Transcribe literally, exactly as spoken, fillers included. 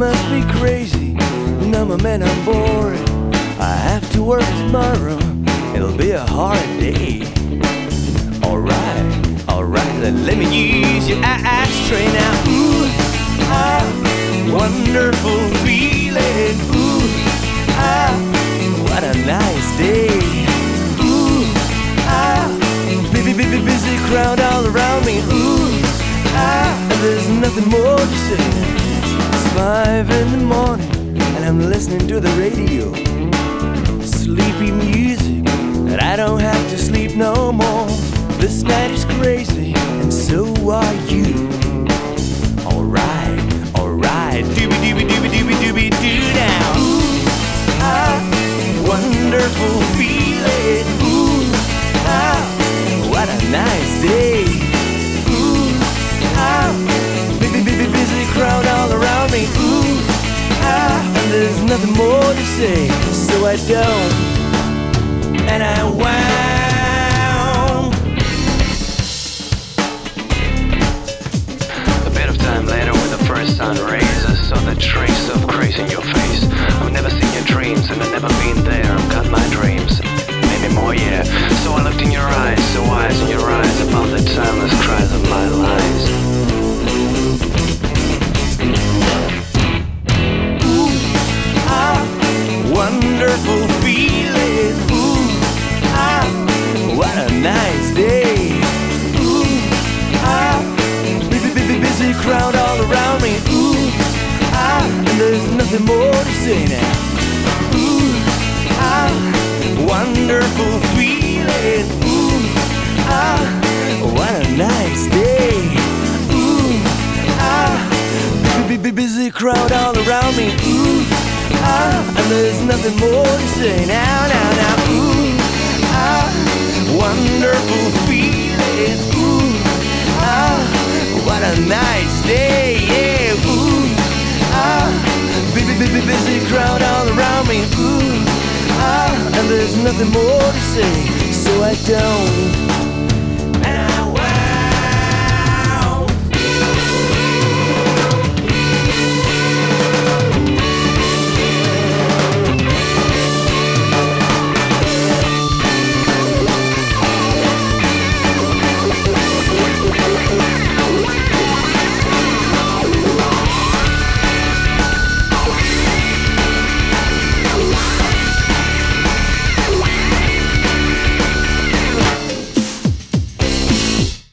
must be crazy. No, my man, I'm bored. I have to work tomorrow. It'll be a hard day. Alright, alright, then let me use your ashtray now. Ooh, ah, wonderful feeling. Ooh, ah, what a nice day. Ooh, ah, busy, busy, busy crowd all around me. Ooh, ah, there's nothing more to say. It's five in the morning and I'm listening to the radio. Sleepy music, and I don't have to sleep no more. This night is crazy, and so are you. Alright, alright, doobie doobie doobie doobie doobie doo now. Ooh, ah, wonderful feeling. Ooh, ah, what a nice day. Ooh, ah, busy, busy, busy crowd all around me. Ooh, ah, and there's nothing more to say, so I don't. And I wow. A bit of time later, when the first sun rays, I saw the trace of grace in your face. I've never seen your dreams, and I've never been there. I've got my dreams, maybe more, yeah. So I looked in your eyes, so wise in your eyes, about the timeless cries of my lies. Ooh, ah, wonderful feeling. Ooh, ah, what a nice day. Ooh, ah, busy, busy, busy crowd all around me. Ooh, ah, and there's nothing more to say now. Ooh, ah, wonderful feeling. Ooh, ah, what a nice day. Ooh, ah, busy, busy, busy crowd all around me. Ooh, ah, and there's nothing more to say now, now, now. Ooh, ah, wonderful feeling. Ooh, ah, what a nice day, yeah. Ooh, ah, busy, busy, busy crowd all around me. Ooh, ah, and there's nothing more to say, so I don't.